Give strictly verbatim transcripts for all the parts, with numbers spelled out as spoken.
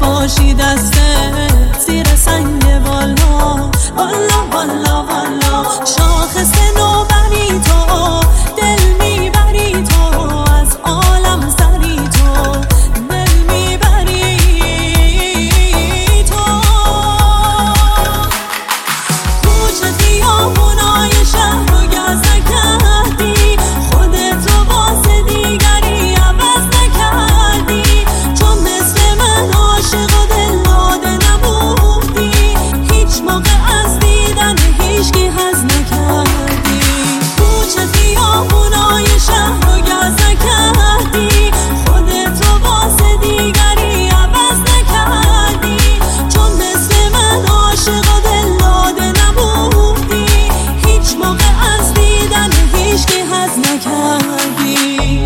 باشی دسته زیر سنگ والا والا والا والا. شاخص نوبری تو دل میبری تو از عالم سری تو دل میبری تو. کوچه خیابونای شهر رو گز نکردی خودت رو واسه دیگری عوض نکردی. چون مثل من عاشق و دل داده نبودی هیچ موقع از دیدن هیچکی حظ نکردی. کوچه خیابونای شهر رو گز نکردی خودت رو واسه دیگری عوض نکردی. چون مثل من عاشق و دل داده نبودی هیچ موقع از دیدن هیچکی حظ نکردی.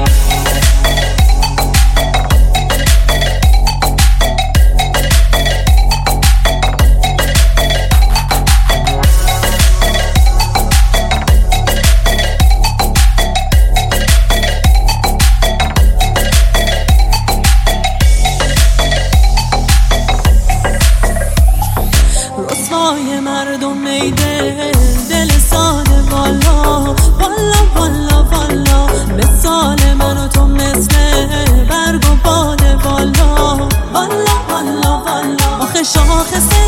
رسوای مردم میده دل ساده والا والا والا والا. مثال من و تو مثل برگ و باد والا والا والا والا. آخه شاخص